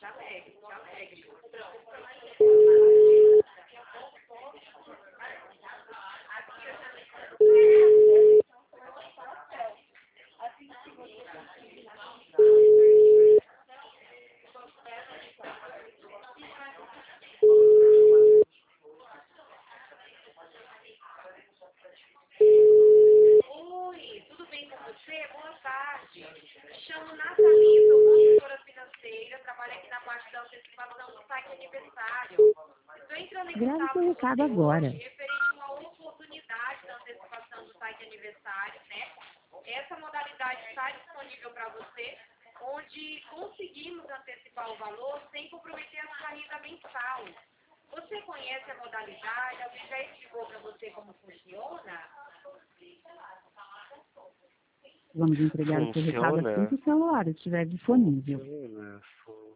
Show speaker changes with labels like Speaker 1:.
Speaker 1: Oi, tudo bem com você? Boa tarde. Me chamo Nathalie, sou consultora financeira, trabalho aqui na parte da antecipação do site aniversário. Estou entrando em
Speaker 2: Grave
Speaker 1: contato
Speaker 2: seu
Speaker 1: com
Speaker 2: recado
Speaker 1: você
Speaker 2: agora.
Speaker 1: hoje referente a uma oportunidade da antecipação do site aniversário, né? Essa modalidade está disponível para você, onde conseguimos antecipar o valor sem comprometer a sua renda mensal. Você conhece a modalidade? Alguém já explicou para você como funciona?
Speaker 2: Vamos entregar o seu recado assim que o celular estiver disponível.
Speaker 3: Funciona.